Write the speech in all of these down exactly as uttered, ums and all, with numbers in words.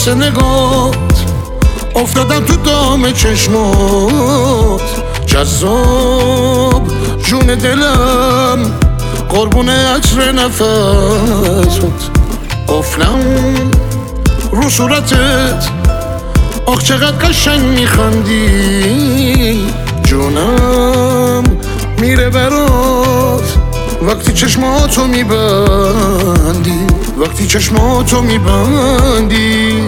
واسه نگات افتادم تو دام چشمات جذاب جون دلم قربون عطر نفست قفلم رو صورتت آخ چقدر قشنگ میخندی جونم میره برات وقتی چشماتو میبندی وقتی چشماتو میبندی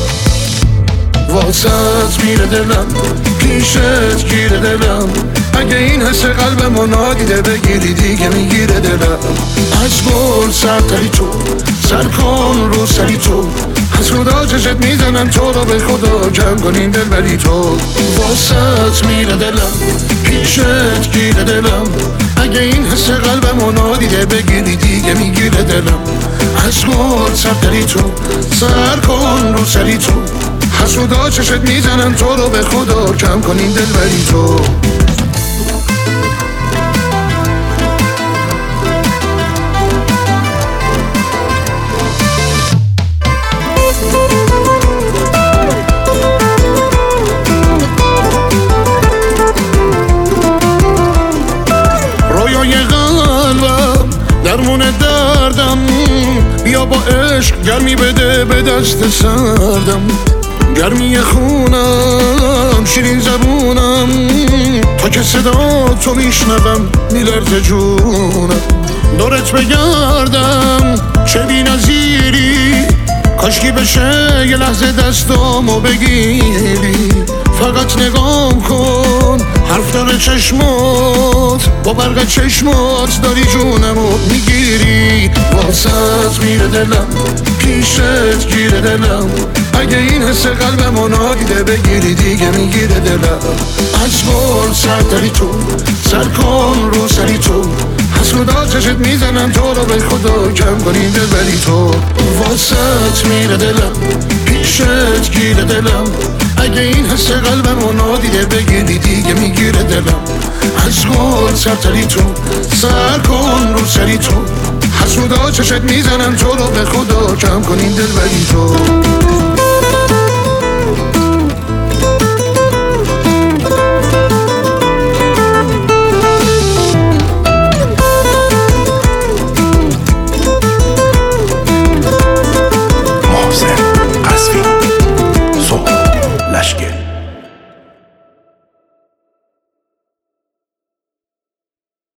واسط میره دلم پیشت گیره دلم اگه این حس قلبمو نادیده بگیری دیگه میگیره دلم از گل سرتری تو سر کن رو سری تو از خدا چشت میزنم تو رو به خدا جمع کن این دل بری تو واسط میره دلم پیشت گیره دلم اگه این حس قلبمو نادیده بگیری دیگه میگیره دلم از گل سرتری تو سر کن رو سری تو حسودا چشت میزنم تو رو به خدا کم کن این دل بری تو رویای قلبم درمون دردم بیا با عشق گرمی بده به دست سردم گرمی خونم شیرین زبونم تا که صدا تو میشنوم میلرزه جونم دورت بگردم چه بی نظیری کاشکی بشه یه لحظه دستامو بگیری فقط نگام کن حرف داره چشمات با برق چشمات داری جونمو میگیری واسط میره دلم پیشت گیره دلم اگه این حس قلبمو نادیده بگیری دیگه میگیره دلم از گل سر داری تو سر کن رو سری تو از خدا چشت میزنم تو رو به خدا کم کن این دل بری تو واسط میره دلم پیشت گیره دلم اگه این حس قلبمو نادیده بگیری دیگه میگیره دلم از گل سر تری تو سر کن رو سری تو حسودا چشت میزنم تو رو به خدا کم کن این دل بری تو